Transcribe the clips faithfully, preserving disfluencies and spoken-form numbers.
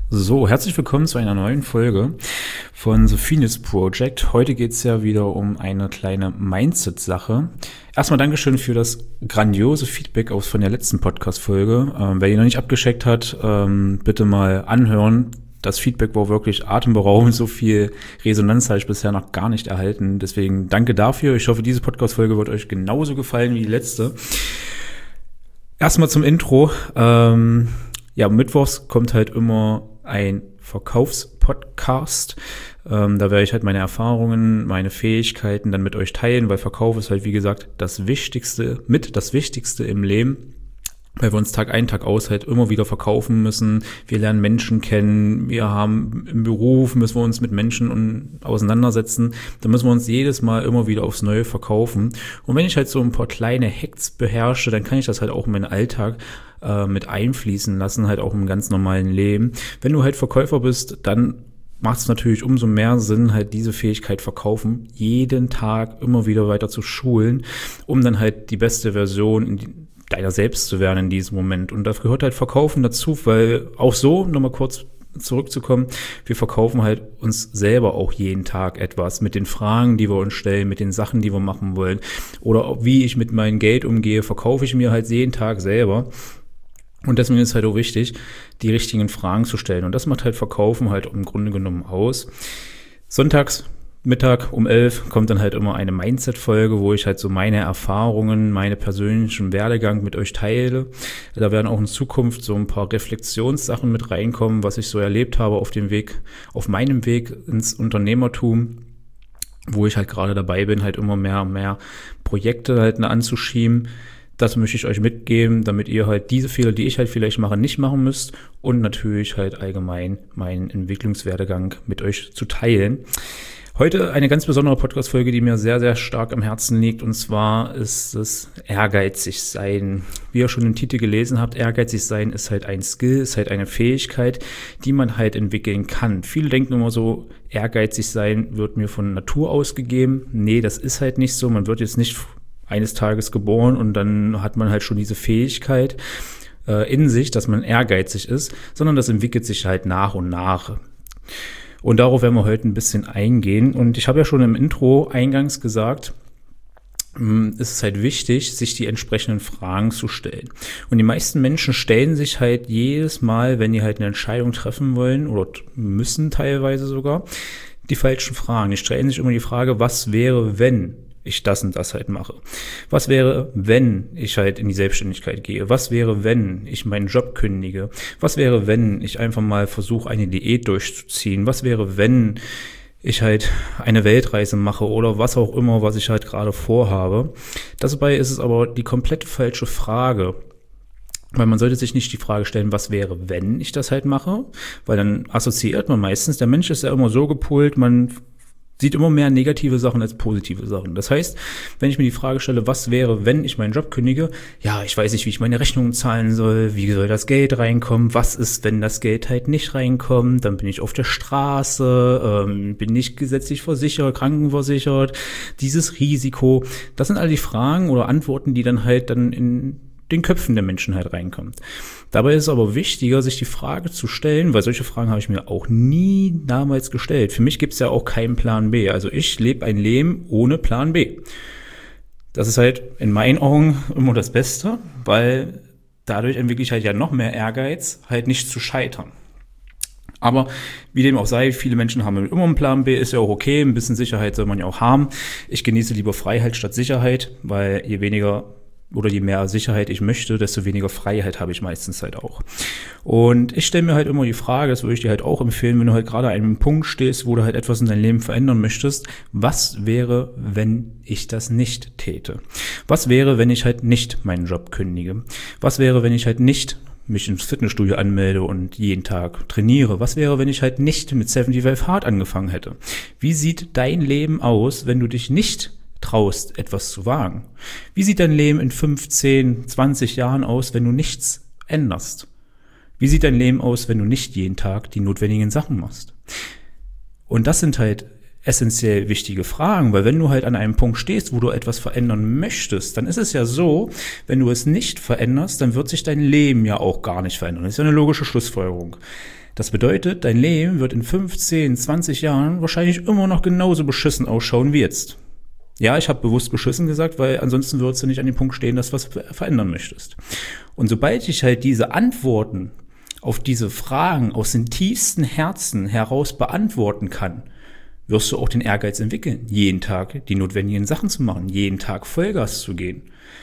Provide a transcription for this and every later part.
So, herzlich willkommen zu einer neuen Folge von The Phoenix Project. Heute geht es ja wieder um eine kleine Mindset-Sache. Erstmal Dankeschön für das grandiose Feedback aus von der letzten Podcast-Folge. Ähm, wer die noch nicht abgecheckt hat, ähm, bitte mal anhören. Das Feedback war wirklich atemberaubend. So viel Resonanz habe ich bisher noch gar nicht erhalten. Deswegen danke dafür. Ich hoffe, diese Podcast-Folge wird euch genauso gefallen wie die letzte. Erstmal zum Intro. Ähm, ja, mittwochs kommt halt immer ein Verkaufspodcast. Ähm, da werde ich halt meine Erfahrungen, meine Fähigkeiten dann mit euch teilen, weil Verkauf ist halt, wie gesagt, das Wichtigste, mit das Wichtigste im Leben, weil wir uns Tag ein, Tag aus halt immer wieder verkaufen müssen. Wir lernen Menschen kennen, wir haben im Beruf, müssen wir uns mit Menschen auseinandersetzen. Da müssen wir uns jedes Mal immer wieder aufs Neue verkaufen. Und wenn ich halt so ein paar kleine Hacks beherrsche, dann kann ich das halt auch in meinen Alltag äh, mit einfließen lassen, halt auch im ganz normalen Leben. Wenn du halt Verkäufer bist, dann macht es natürlich umso mehr Sinn, halt diese Fähigkeit verkaufen, jeden Tag immer wieder weiter zu schulen, um dann halt die beste Version in die deiner selbst zu werden in diesem Moment. Und dafür gehört halt Verkaufen dazu, weil auch so, nochmal kurz zurückzukommen, wir verkaufen halt uns selber auch jeden Tag etwas mit den Fragen, die wir uns stellen, mit den Sachen, die wir machen wollen. Oder wie ich mit meinem Geld umgehe, verkaufe ich mir halt jeden Tag selber. Und deswegen ist es halt auch wichtig, die richtigen Fragen zu stellen. Und das macht halt Verkaufen halt im Grunde genommen aus. Sonntags Mittag um elf kommt dann halt immer eine Mindset-Folge, wo ich halt so meine Erfahrungen, meine persönlichen Werdegang mit euch teile. Da werden auch in Zukunft so ein paar Reflexionssachen mit reinkommen, was ich so erlebt habe auf dem Weg, auf meinem Weg ins Unternehmertum, wo ich halt gerade dabei bin, halt immer mehr und mehr Projekte halt anzuschieben. Das möchte ich euch mitgeben, damit ihr halt diese Fehler, die ich halt vielleicht mache, nicht machen müsst und natürlich halt allgemein meinen Entwicklungswerdegang mit euch zu teilen. Heute eine ganz besondere Podcast-Folge, die mir sehr, sehr stark am Herzen liegt, und zwar ist es ehrgeizig sein. Wie ihr schon im Titel gelesen habt, ehrgeizig sein ist halt ein Skill, ist halt eine Fähigkeit, die man halt entwickeln kann. Viele denken immer so, ehrgeizig sein wird mir von Natur aus gegeben. Nee, das ist halt nicht so. Man wird jetzt nicht eines Tages geboren und dann hat man halt schon diese Fähigkeit äh, in sich, dass man ehrgeizig ist, sondern das entwickelt sich halt nach und nach. Und darauf werden wir heute ein bisschen eingehen. Und ich habe ja schon im Intro eingangs gesagt, es ist halt wichtig, sich die entsprechenden Fragen zu stellen. Und die meisten Menschen stellen sich halt jedes Mal, wenn die halt eine Entscheidung treffen wollen oder müssen teilweise sogar, die falschen Fragen. Die stellen sich immer die Frage, was wäre, wenn ich das und das halt mache? Was wäre, wenn ich halt in die Selbstständigkeit gehe? Was wäre, wenn ich meinen Job kündige? Was wäre, wenn ich einfach mal versuche, eine Diät durchzuziehen? Was wäre, wenn ich halt eine Weltreise mache oder was auch immer, was ich halt gerade vorhabe? Dabei ist es aber die komplett falsche Frage. Weil man sollte sich nicht die Frage stellen, was wäre, wenn ich das halt mache? Weil dann assoziiert man meistens, der Mensch ist ja immer so gepolt, man sieht immer mehr negative Sachen als positive Sachen. Das heißt, wenn ich mir die Frage stelle, was wäre, wenn ich meinen Job kündige? Ja, ich weiß nicht, wie ich meine Rechnungen zahlen soll. Wie soll das Geld reinkommen? Was ist, wenn das Geld halt nicht reinkommt? Dann bin ich auf der Straße, ähm, bin nicht gesetzlich versichert, krankenversichert. Dieses Risiko, das sind all die Fragen oder Antworten, die dann halt dann in den Köpfen der Menschen halt reinkommen. Dabei ist es aber wichtiger, sich die Frage zu stellen, weil solche Fragen habe ich mir auch nie damals gestellt. Für mich gibt es ja auch keinen Plan B. Also ich lebe ein Leben ohne Plan B. Das ist halt in meinen Augen immer das Beste, weil dadurch entwickle ich halt ja noch mehr Ehrgeiz, halt nicht zu scheitern. Aber wie dem auch sei, viele Menschen haben immer einen Plan B, ist ja auch okay, ein bisschen Sicherheit soll man ja auch haben. Ich genieße lieber Freiheit statt Sicherheit, weil je weniger oder je mehr Sicherheit ich möchte, desto weniger Freiheit habe ich meistens halt auch. Und ich stelle mir halt immer die Frage, das würde ich dir halt auch empfehlen, wenn du halt gerade an einem Punkt stehst, wo du halt etwas in deinem Leben verändern möchtest, was wäre, wenn ich das nicht täte? Was wäre, wenn ich halt nicht meinen Job kündige? Was wäre, wenn ich halt nicht mich ins Fitnessstudio anmelde und jeden Tag trainiere? Was wäre, wenn ich halt nicht mit fünfundsiebzig Hard angefangen hätte? Wie sieht dein Leben aus, wenn du dich nicht traust, etwas zu wagen? Wie sieht dein Leben in fünfzehn, zwanzig Jahren aus, wenn du nichts änderst? Wie sieht dein Leben aus, wenn du nicht jeden Tag die notwendigen Sachen machst? Und das sind halt essentiell wichtige Fragen, weil wenn du halt an einem Punkt stehst, wo du etwas verändern möchtest, dann ist es ja so, wenn du es nicht veränderst, dann wird sich dein Leben ja auch gar nicht verändern. Das ist ja eine logische Schlussfolgerung. Das bedeutet, dein Leben wird in fünfzehn, zwanzig Jahren wahrscheinlich immer noch genauso beschissen ausschauen wie jetzt. Ja, ich habe bewusst beschissen gesagt, weil ansonsten würdest du nicht an dem Punkt stehen, dass du was verändern möchtest. Und sobald ich halt diese Antworten auf diese Fragen aus dem tiefsten Herzen heraus beantworten kann, wirst du auch den Ehrgeiz entwickeln, jeden Tag die notwendigen Sachen zu machen, jeden Tag Vollgas zu gehen.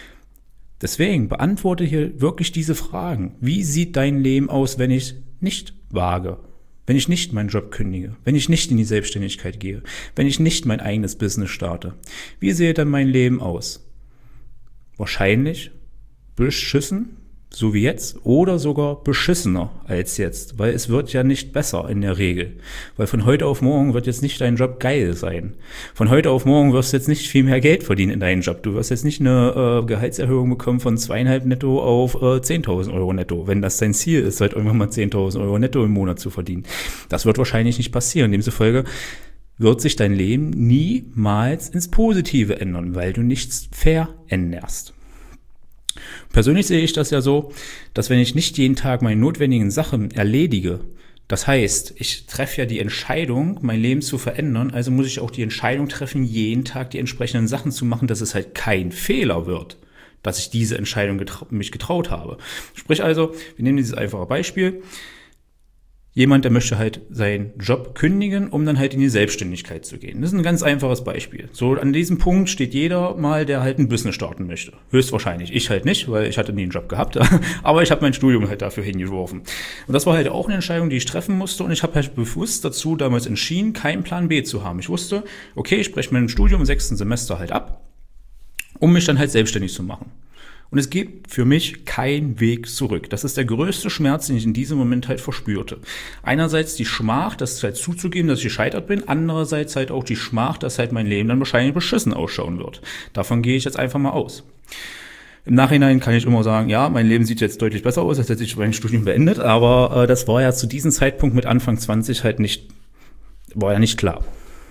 Deswegen beantworte hier wirklich diese Fragen. Wie sieht dein Leben aus, wenn ich nicht wage? Wenn ich nicht meinen Job kündige? Wenn ich nicht in die Selbstständigkeit gehe? Wenn ich nicht mein eigenes Business starte? Wie sähe dann mein Leben aus? Wahrscheinlich beschissen, so wie jetzt, oder sogar beschissener als jetzt, weil es wird ja nicht besser in der Regel. Weil von heute auf morgen wird jetzt nicht dein Job geil sein. Von heute auf morgen wirst du jetzt nicht viel mehr Geld verdienen in deinem Job. Du wirst jetzt nicht eine äh, Gehaltserhöhung bekommen von zweieinhalb netto auf äh, zehntausend Euro netto, wenn das dein Ziel ist, halt irgendwann mal zehntausend Euro netto im Monat zu verdienen. Das wird wahrscheinlich nicht passieren. Demzufolge wird sich dein Leben niemals ins Positive ändern, weil du nichts veränderst. Persönlich sehe ich das ja so, dass wenn ich nicht jeden Tag meine notwendigen Sachen erledige, das heißt, ich treffe ja die Entscheidung, mein Leben zu verändern, also muss ich auch die Entscheidung treffen, jeden Tag die entsprechenden Sachen zu machen, dass es halt kein Fehler wird, dass ich diese Entscheidung getra- mich getraut habe. Sprich also, wir nehmen dieses einfache Beispiel. Jemand, der möchte halt seinen Job kündigen, um dann halt in die Selbstständigkeit zu gehen. Das ist ein ganz einfaches Beispiel. So an diesem Punkt steht jeder mal, der halt ein Business starten möchte. Höchstwahrscheinlich. Ich halt nicht, weil ich hatte nie einen Job gehabt. Aber ich habe mein Studium halt dafür hingeworfen. Und das war halt auch eine Entscheidung, die ich treffen musste. Und ich habe halt bewusst dazu damals entschieden, keinen Plan B zu haben. Ich wusste, okay, ich breche mein Studium im sechsten Semester halt ab, um mich dann halt selbstständig zu machen. Und es gibt für mich keinen Weg zurück. Das ist der größte Schmerz, den ich in diesem Moment halt verspürte. Einerseits die Schmach, das halt zuzugeben, dass ich gescheitert bin. Andererseits halt auch die Schmach, dass halt mein Leben dann wahrscheinlich beschissen ausschauen wird. Davon gehe ich jetzt einfach mal aus. Im Nachhinein kann ich immer sagen, ja, mein Leben sieht jetzt deutlich besser aus, als hätte ich mein Studium beendet. Aber äh, das war ja zu diesem Zeitpunkt mit Anfang zwanzig halt nicht, war ja nicht klar.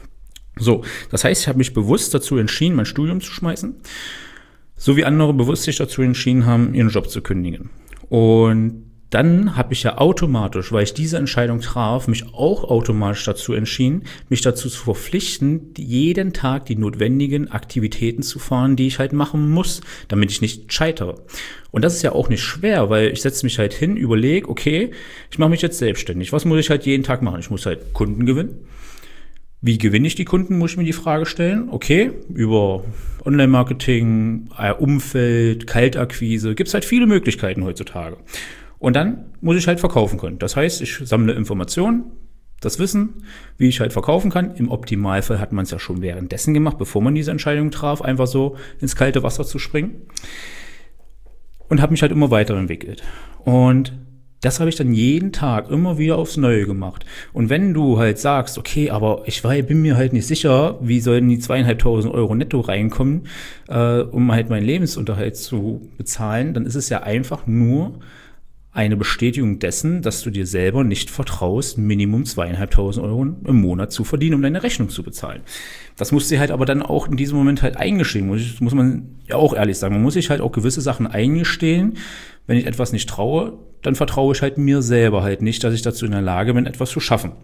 So, das heißt, ich habe mich bewusst dazu entschieden, mein Studium zu schmeißen. So wie andere bewusst sich dazu entschieden haben, ihren Job zu kündigen. Und dann habe ich ja automatisch, weil ich diese Entscheidung traf, mich auch automatisch dazu entschieden, mich dazu zu verpflichten, jeden Tag die notwendigen Aktivitäten zu fahren, die ich halt machen muss, damit ich nicht scheitere. Und das ist ja auch nicht schwer, weil ich setze mich halt hin, überlege, okay, ich mache mich jetzt selbstständig. Was muss ich halt jeden Tag machen? Ich muss halt Kunden gewinnen. Wie gewinne ich die Kunden, muss ich mir die Frage stellen. Okay, über Online-Marketing, Umfeld, Kaltakquise, gibt es halt viele Möglichkeiten heutzutage. Und dann muss ich halt verkaufen können. Das heißt, ich sammle Informationen, das Wissen, wie ich halt verkaufen kann. Im Optimalfall hat man es ja schon währenddessen gemacht, bevor man diese Entscheidung traf, einfach so ins kalte Wasser zu springen. Und habe mich halt immer weiterentwickelt. Und das habe ich dann jeden Tag immer wieder aufs Neue gemacht. Und wenn du halt sagst, okay, aber ich war, bin mir halt nicht sicher, wie sollen die zweieinhalbtausend Euro netto reinkommen, äh, um halt meinen Lebensunterhalt zu bezahlen, dann ist es ja einfach nur eine Bestätigung dessen, dass du dir selber nicht vertraust, Minimum zweieinhalbtausend Euro im Monat zu verdienen, um deine Rechnung zu bezahlen. Das muss dir halt aber dann auch in diesem Moment halt eingestehen, muss, muss man ja auch ehrlich sagen. Man muss sich halt auch gewisse Sachen eingestehen. Wenn ich etwas nicht traue, dann vertraue ich halt mir selber halt nicht, dass ich dazu in der Lage bin, etwas zu schaffen.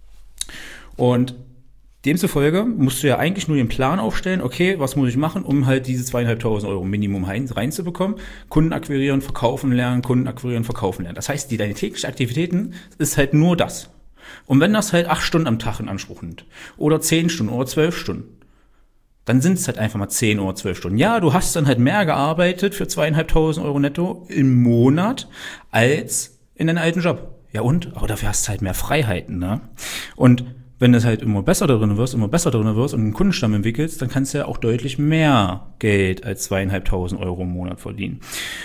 Und demzufolge musst du ja eigentlich nur den Plan aufstellen, okay, was muss ich machen, um halt diese zweieinhalbtausend Euro Minimum reinzubekommen, Kunden akquirieren, verkaufen lernen, Kunden akquirieren, verkaufen lernen. Das heißt, die deine täglichen Aktivitäten ist halt nur das. Und wenn das halt acht Stunden am Tag in Anspruch nimmt, oder zehn Stunden oder zwölf Stunden, dann sind es halt einfach mal zehn oder zwölf Stunden. Ja, du hast dann halt mehr gearbeitet für zweieinhalbtausend Euro netto im Monat als in deinem alten Job. Ja und? Aber dafür hast du halt mehr Freiheiten, ne? Und wenn du halt immer besser darin wirst, immer besser darin wirst und einen Kundenstamm entwickelst, dann kannst du ja auch deutlich mehr Geld als zweieinhalbtausend Euro im Monat verdienen.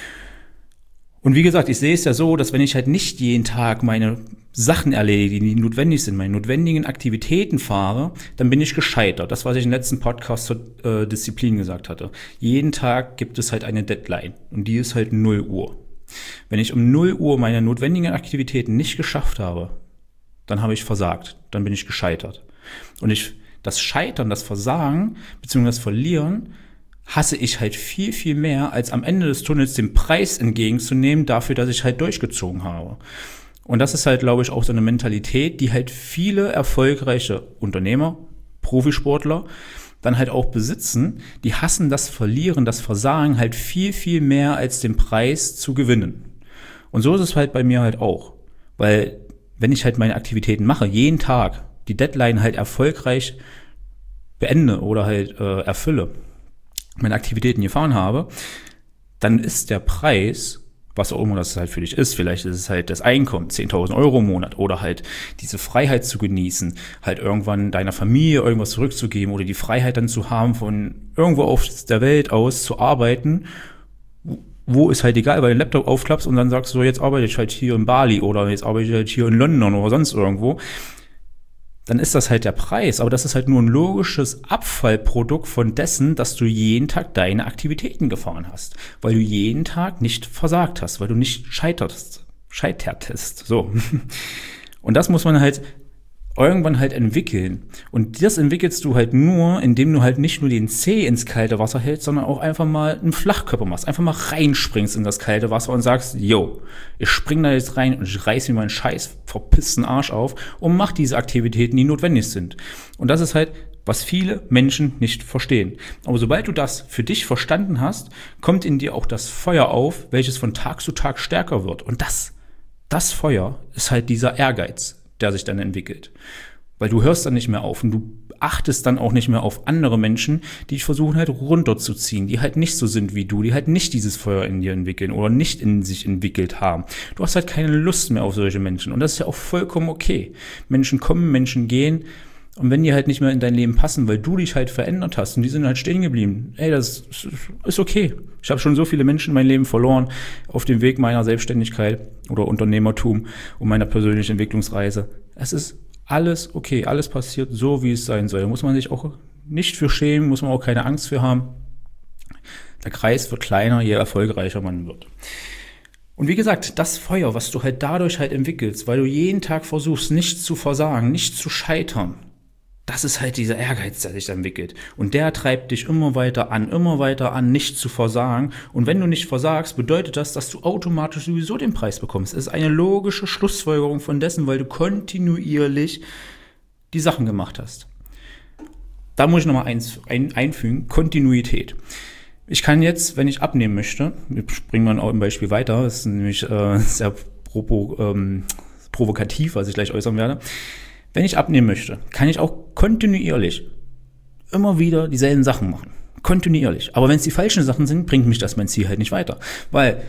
Und wie gesagt, ich sehe es ja so, dass wenn ich halt nicht jeden Tag meine Sachen erledige, die notwendig sind, meine notwendigen Aktivitäten fahre, dann bin ich gescheitert. Das, was ich im letzten Podcast zur äh, Disziplin gesagt hatte. Jeden Tag gibt es halt eine Deadline und die ist halt null Uhr. Wenn ich um null Uhr meine notwendigen Aktivitäten nicht geschafft habe, dann habe ich versagt, dann bin ich gescheitert. Und ich, das Scheitern, das Versagen, beziehungsweise das Verlieren, hasse ich halt viel, viel mehr, als am Ende des Tunnels den Preis entgegenzunehmen dafür, dass ich halt durchgezogen habe. Und das ist halt, glaube ich, auch so eine Mentalität, die halt viele erfolgreiche Unternehmer, Profisportler dann halt auch besitzen. Die hassen das Verlieren, das Versagen halt viel, viel mehr als den Preis zu gewinnen. Und so ist es halt bei mir halt auch. Weil wenn ich halt meine Aktivitäten mache, jeden Tag die Deadline halt erfolgreich beende oder halt äh, erfülle, meine Aktivitäten gefahren habe, dann ist der Preis, was auch immer das halt für dich ist, vielleicht ist es halt das Einkommen, zehntausend Euro im Monat oder halt diese Freiheit zu genießen, halt irgendwann deiner Familie irgendwas zurückzugeben oder die Freiheit dann zu haben, von irgendwo auf der Welt aus zu arbeiten, wo ist halt egal, weil du den Laptop aufklappst und dann sagst du, so, jetzt arbeite ich halt hier in Bali oder jetzt arbeite ich halt hier in London oder sonst irgendwo. Dann ist das halt der Preis. Aber das ist halt nur ein logisches Abfallprodukt von dessen, dass du jeden Tag deine Aktivitäten gefahren hast. Weil du jeden Tag nicht versagt hast, weil du nicht scheitertest. Scheitertest. So. Und das muss man halt irgendwann halt entwickeln. Und das entwickelst du halt nur, indem du halt nicht nur den Zeh ins kalte Wasser hältst, sondern auch einfach mal einen Flachkörper machst. Einfach mal reinspringst in das kalte Wasser und sagst, yo, ich spring da jetzt rein und ich reiß mir meinen scheiß verpissten Arsch auf und mach diese Aktivitäten, die notwendig sind. Und das ist halt, was viele Menschen nicht verstehen. Aber sobald du das für dich verstanden hast, kommt in dir auch das Feuer auf, welches von Tag zu Tag stärker wird. Und das, das Feuer ist halt dieser Ehrgeiz, der sich dann entwickelt. Weil du hörst dann nicht mehr auf und du achtest dann auch nicht mehr auf andere Menschen, die dich versuchen halt runterzuziehen, die halt nicht so sind wie du, die halt nicht dieses Feuer in dir entwickeln oder nicht in sich entwickelt haben. Du hast halt keine Lust mehr auf solche Menschen und das ist ja auch vollkommen okay. Menschen kommen, Menschen gehen und wenn die halt nicht mehr in dein Leben passen, weil du dich halt verändert hast und die sind halt stehen geblieben, ey, das ist okay. Ich habe schon so viele Menschen in meinem Leben verloren auf dem Weg meiner Selbstständigkeit oder Unternehmertum und meiner persönlichen Entwicklungsreise. Es ist alles okay, alles passiert so, wie es sein soll. Da muss man sich auch nicht für schämen, muss man auch keine Angst für haben. Der Kreis wird kleiner, je erfolgreicher man wird. Und wie gesagt, das Feuer, was du halt dadurch halt entwickelst, weil du jeden Tag versuchst, nicht zu versagen, nicht zu scheitern, das ist halt dieser Ehrgeiz, der sich entwickelt. Und der treibt dich immer weiter an, immer weiter an, nicht zu versagen. Und wenn du nicht versagst, bedeutet das, dass du automatisch sowieso den Preis bekommst. Es ist eine logische Schlussfolgerung von dessen, weil du kontinuierlich die Sachen gemacht hast. Da muss ich nochmal eins ein, einfügen, Kontinuität. Ich kann jetzt, wenn ich abnehmen möchte, wir springen mal auch im Beispiel weiter, das ist nämlich äh, sehr provo, ähm, provokativ, was ich gleich äußern werde. Wenn ich abnehmen möchte, kann ich auch kontinuierlich immer wieder dieselben Sachen machen. Kontinuierlich. Aber wenn es die falschen Sachen sind, bringt mich das mein Ziel halt nicht weiter. Weil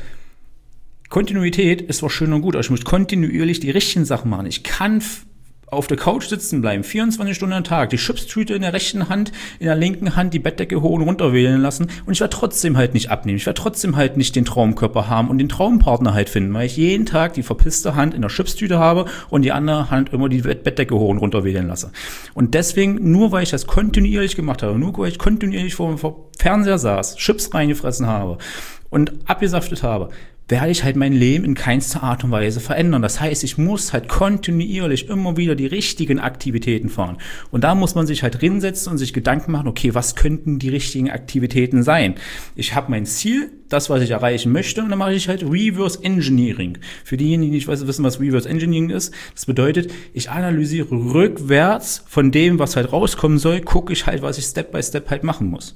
Kontinuität ist zwar schön und gut, aber ich muss kontinuierlich die richtigen Sachen machen. Ich kann f- auf der Couch sitzen bleiben, vierundzwanzig Stunden am Tag, die Chipstüte in der rechten Hand, in der linken Hand die Bettdecke hoch und runter wählen lassen und ich werde trotzdem halt nicht abnehmen. Ich werde trotzdem halt nicht den Traumkörper haben und den Traumpartner halt finden, weil ich jeden Tag die verpisste Hand in der Chipstüte habe und die andere Hand immer die Bettdecke hoch und runter wählen lasse. Und deswegen, nur weil ich das kontinuierlich gemacht habe, nur weil ich kontinuierlich vor dem Fernseher saß, Chips reingefressen habe und abgesaftet habe, werde ich halt mein Leben in keinster Art und Weise verändern. Das heißt, ich muss halt kontinuierlich immer wieder die richtigen Aktivitäten fahren. Und da muss man sich halt hinsetzen und sich Gedanken machen, okay, was könnten die richtigen Aktivitäten sein? Ich habe mein Ziel, das, was ich erreichen möchte, und dann mache ich halt Reverse Engineering. Für diejenigen, die nicht wissen, was Reverse Engineering ist, das bedeutet, ich analysiere rückwärts von dem, was halt rauskommen soll, gucke ich halt, was ich Step by Step halt machen muss,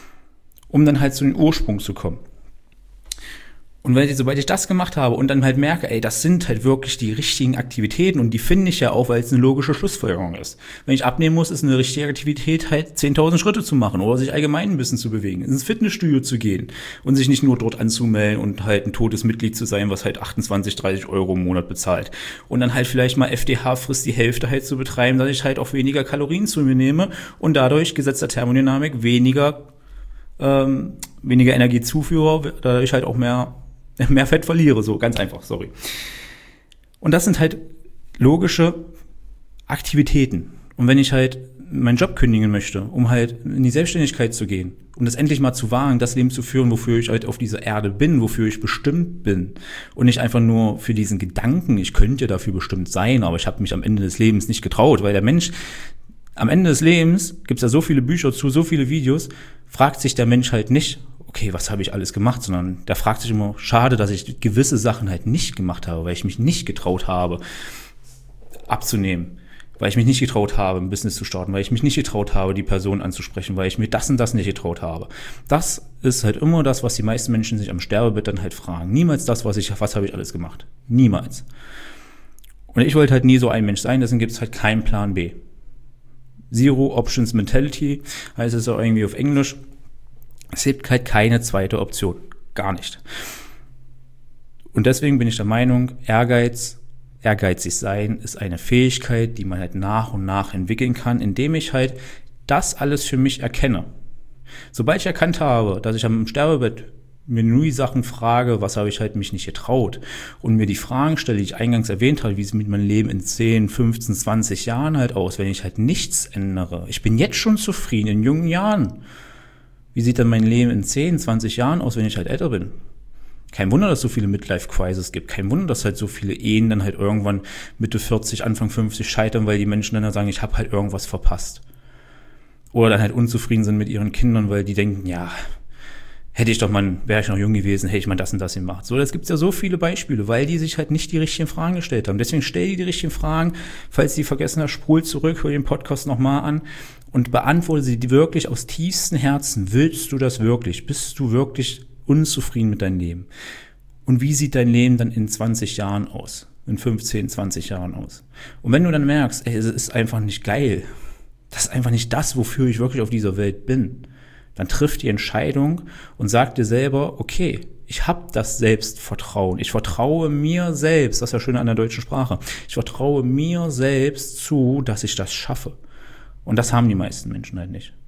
um dann halt zu den Ursprung zu kommen. Und weil, sobald ich das gemacht habe und dann halt merke, ey, das sind halt wirklich die richtigen Aktivitäten und die finde ich ja auch, weil es eine logische Schlussfolgerung ist. Wenn ich abnehmen muss, ist eine richtige Aktivität halt zehntausend Schritte zu machen oder sich allgemein ein bisschen zu bewegen, ins Fitnessstudio zu gehen und sich nicht nur dort anzumelden und halt ein totes Mitglied zu sein, was halt achtundzwanzig, dreißig Euro im Monat bezahlt. Und dann halt vielleicht mal F D H frisst die Hälfte halt zu betreiben, dass ich halt auch weniger Kalorien zu mir nehme und dadurch, Gesetz der Thermodynamik, weniger, ähm, weniger Energie zuführe, dadurch halt auch mehr mehr Fett verliere, so ganz einfach, sorry. Und das sind halt logische Aktivitäten. Und wenn ich halt meinen Job kündigen möchte, um halt in die Selbstständigkeit zu gehen, um das endlich mal zu wagen, das Leben zu führen, wofür ich halt auf dieser Erde bin, wofür ich bestimmt bin und nicht einfach nur für diesen Gedanken, ich könnte ja dafür bestimmt sein, aber ich habe mich am Ende des Lebens nicht getraut, weil der Mensch, am Ende des Lebens, gibt es ja so viele Bücher zu, so viele Videos, fragt sich der Mensch halt nicht, okay, was habe ich alles gemacht, sondern der fragt sich immer, schade, dass ich gewisse Sachen halt nicht gemacht habe, weil ich mich nicht getraut habe, abzunehmen, weil ich mich nicht getraut habe, ein Business zu starten, weil ich mich nicht getraut habe, die Person anzusprechen, weil ich mir das und das nicht getraut habe. Das ist halt immer das, was die meisten Menschen sich am Sterbebett dann halt fragen. Niemals das, was ich, was habe ich alles gemacht. Niemals. Und ich wollte halt nie so ein Mensch sein, deswegen gibt es halt keinen Plan B. Zero Options Mentality heißt es auch irgendwie auf Englisch. Es gibt halt keine zweite Option. Gar nicht. Und deswegen bin ich der Meinung, Ehrgeiz, ehrgeizig sein ist eine Fähigkeit, die man halt nach und nach entwickeln kann, indem ich halt das alles für mich erkenne. Sobald ich erkannt habe, dass ich am Sterbebett mir nur die Sachen frage, was habe ich halt mich nicht getraut und mir die Fragen stelle, die ich eingangs erwähnt habe, wie sieht mein Leben in zehn, fünfzehn, zwanzig Jahren halt aus, wenn ich halt nichts ändere. Ich bin jetzt schon zufrieden in jungen Jahren. Wie sieht dann mein Leben in zehn, zwanzig Jahren aus, wenn ich halt älter bin? Kein Wunder, dass es so viele Midlife-Crises gibt. Kein Wunder, dass halt so viele Ehen dann halt irgendwann Mitte vierzig, Anfang fünfzig scheitern, weil die Menschen dann sagen, ich habe halt irgendwas verpasst. Oder dann halt unzufrieden sind mit ihren Kindern, weil die denken, ja, hätte ich doch mal, wäre ich noch jung gewesen, hätte ich mal das und das gemacht. So, das gibt's ja so viele Beispiele, weil die sich halt nicht die richtigen Fragen gestellt haben. Deswegen stell dir die richtigen Fragen. Falls die vergessen hast, spul zurück, hör den Podcast nochmal an und beantworte sie wirklich aus tiefstem Herzen. Willst du das wirklich? Bist du wirklich unzufrieden mit deinem Leben? Und wie sieht dein Leben dann in zwanzig Jahren aus? In fünfzehn, zwanzig Jahren aus? Und wenn du dann merkst, ey, es ist einfach nicht geil, das ist einfach nicht das, wofür ich wirklich auf dieser Welt bin, dann triff die Entscheidung und sag dir selber, okay, ich habe das Selbstvertrauen. Ich vertraue mir selbst, das ist ja schön an der deutschen Sprache, ich vertraue mir selbst zu, dass ich das schaffe. Und das haben die meisten Menschen halt nicht.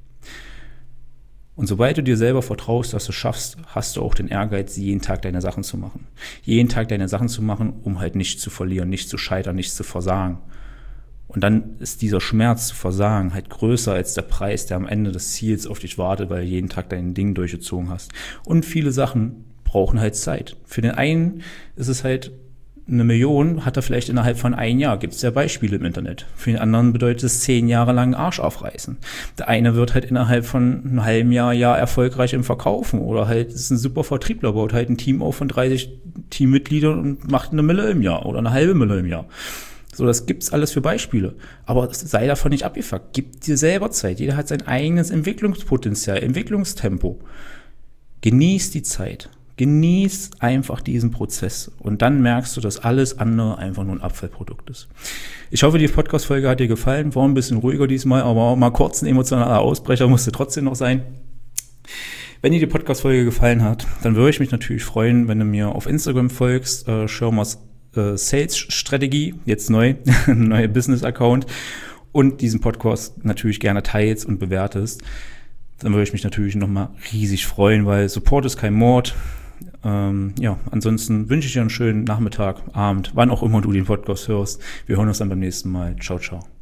Und sobald du dir selber vertraust, dass du schaffst, hast du auch den Ehrgeiz, jeden Tag deine Sachen zu machen. Jeden Tag deine Sachen zu machen, um halt nicht zu verlieren, nicht zu scheitern, nicht zu versagen. Und dann ist dieser Schmerz zu versagen halt größer als der Preis, der am Ende des Ziels auf dich wartet, weil du jeden Tag dein Ding durchgezogen hast. Und viele Sachen brauchen halt Zeit. Für den einen ist es halt eine Million, hat er vielleicht innerhalb von einem Jahr. Gibt es ja Beispiele im Internet. Für den anderen bedeutet es zehn Jahre lang Arsch aufreißen. Der eine wird halt innerhalb von einem halben Jahr, Jahr erfolgreich im Verkaufen. Oder halt ist ein super Vertriebler, baut halt ein Team auf von dreißig Teammitgliedern und macht eine Mille im Jahr oder eine halbe Mille im Jahr. So, das gibt's alles für Beispiele. Aber sei davon nicht abgefuckt. Gib dir selber Zeit. Jeder hat sein eigenes Entwicklungspotenzial, Entwicklungstempo. Genieß die Zeit. Genieß einfach diesen Prozess. Und dann merkst du, dass alles andere einfach nur ein Abfallprodukt ist. Ich hoffe, die Podcast-Folge hat dir gefallen. War ein bisschen ruhiger diesmal, aber mal kurz ein emotionaler Ausbrecher musste trotzdem noch sein. Wenn dir die Podcast-Folge gefallen hat, dann würde ich mich natürlich freuen, wenn du mir auf Instagram folgst, äh, Schirmers Sales-Strategie, jetzt neu, ein neuer Business-Account und diesen Podcast natürlich gerne teilst und bewertest, dann würde ich mich natürlich nochmal riesig freuen, weil Support ist kein Mord. Ähm, ja, ansonsten wünsche ich dir einen schönen Nachmittag, Abend, wann auch immer du den Podcast hörst. Wir hören uns dann beim nächsten Mal. Ciao, ciao.